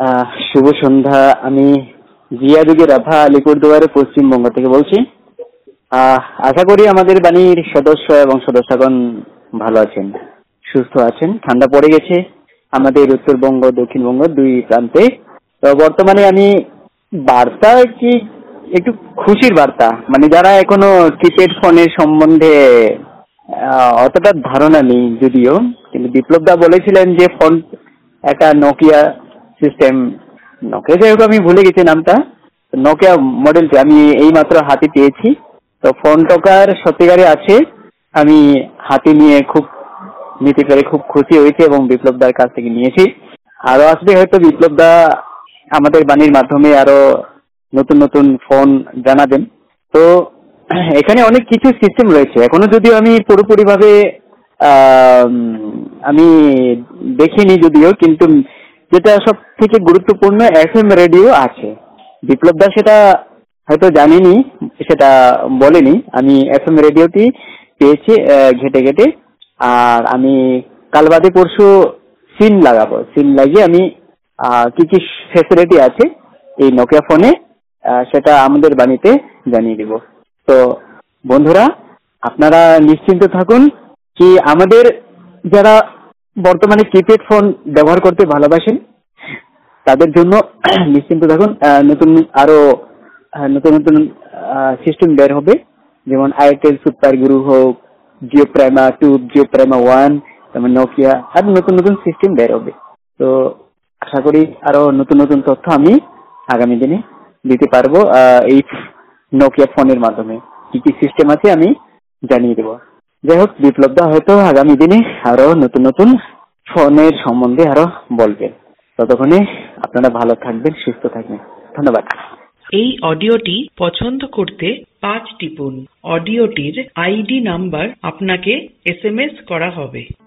শুভ সন্ধ্যা। আমি জিয়াদুগি রাভা আলিপুরদুয়ারে পশ্চিমবঙ্গ থেকে বলছি। আশা করি আমাদের বাণীর সদস্য এবং সদস্যগণ ভালো আছেন, সুস্থ আছেন। ঠান্ডা পড়ে গেছে আমাদের উত্তরবঙ্গ দক্ষিণবঙ্গ দুই প্রান্তে। তো বর্তমানে আমি বার্তা কি একটু খুশির বার্তা, মানে যারা এখনো কিপ্যাড ফোনের সম্বন্ধে অতটা ধারণা নেই যদিও, কিন্তু বিপ্লব দা বলেছিলেন যে ফোন একটা নোকিয়া সিস্টেম, নোকিয়া যাই হোক আমি ভুলে গেছি নামটা, নোকিয়া মডেলটি আমি এইমাত্র হাতে পেয়েছি। তো ফোন টোকার সত্যিকারে আছে, আমি হাতে নিয়ে নিতে পেরে খুব খুশি হয়েছি এবং বিপ্লব দার কাছ থেকে নিয়েছি। আরো আসবে হয়তো বিপ্লব দা আমাদের বাণীর মাধ্যমে আরো নতুন নতুন ফোন জানাবেন। তো এখানে অনেক কিছু সিস্টেম রয়েছে, এখনো যদিও আমি পুরোপুরি ভাবে আমি দেখিনি যদিও, কিন্তু যেটা সব থেকে গুরুত্বপূর্ণ FM রেডিও আছে। বিপ্লব দা সেটা হয়তো জানিনি, সেটা বলেনি। আমি FM রেডিওটি পেয়েছি ঘেটে ঘেটে। আর আমি কাল বাদে পরশু সিম লাগাবো, সিম লাগিয়ে আমি কি কি ফ্যাসিলিটি আছে এই নোকিয়া ফোনে সেটা আমাদের বাণীতে জানিয়ে দিব। তো বন্ধুরা, আপনারা নিশ্চিন্ত থাকুন কি আমাদের যারা বর্তমানে কিপ্যাড ফোন ব্যবহার করতে ভালোবাসেন তাদের জন্য নিশ্চিন্ত থাকুন, নতুন নতুন সিস্টেম বের হবে। যেমন আইটেল সুপার গুরু হোক, জিও প্রাইমা 2, জিও প্রাইমা 1, যেমন নোকিয়া, আর নতুন নতুন সিস্টেম বের হবে। তো আশা করি আরো নতুন নতুন তথ্য আমি আগামী দিনে দিতে পারবো এই নোকিয়া ফোনের মাধ্যমে। কি কি সিস্টেম আছে আমি জানিয়ে দেবো। যাই হোক, বিপ্লব দা হয়তো আগামী দিনে আরো নতুন নতুন ফোনের সম্বন্ধে আরো বলবেন। ততক্ষণে আপনারা ভালো থাকবেন, সুস্থ থাকবেন। ধন্যবাদ। এই অডিওটি পছন্দ করতে 5 টিপুন। অডিওটির ID নাম্বার আপনাকে SMS করা হবে।